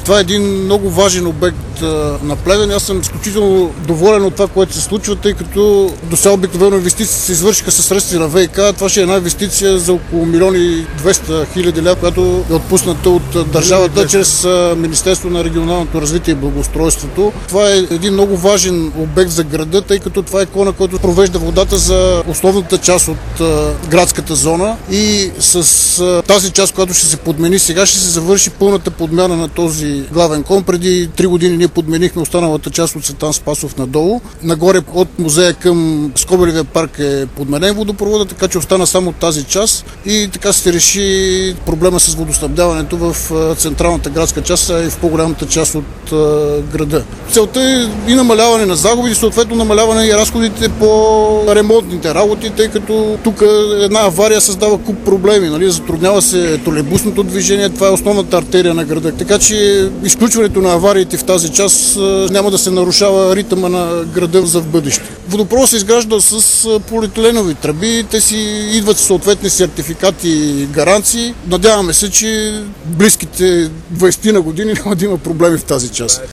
Това е един много важен обект на Плевен. Аз съм изключително доволен от това, което се случва, тъй като до сега обикновено инвестиции се извършиха със средства на ВиК. Това ще е една инвестиция за около 1 200 000 лева, която е отпусната от държавата чрез Министерство на регионалното развитие и благоустройството. Това е един много важен обект за града, тъй като това е клона, който провежда водата за основната част от градската зона и с тази част, която ще се подмени сега, ще се завърши пълната подмяна на този главен клон. Преди 3 години ние подменихме останалата част от Цветан Спасов надолу. Нагоре от музея към Скобелевия парк е подменен водопровода, така че остана само тази част и така се реши проблема с водоснабдяването в централната градска част, а и в по-голямата част от града. Целта е и намаляване на загуби, и съответно намаляване и разходите по ремонтните работи, тъй като тук една авария създава куп проблеми. Нали? Затруднява се тролейбусното движение, това е основната артерия на града. Така че изключването на авариите в тази част няма да се нарушава ритъма на града за в бъдеще. Водопровод се изгражда с полиетиленови тръби, те си идват съответни сертификати и гаранции. Надяваме се, че близките 20 на години няма да има проблеми в тази част.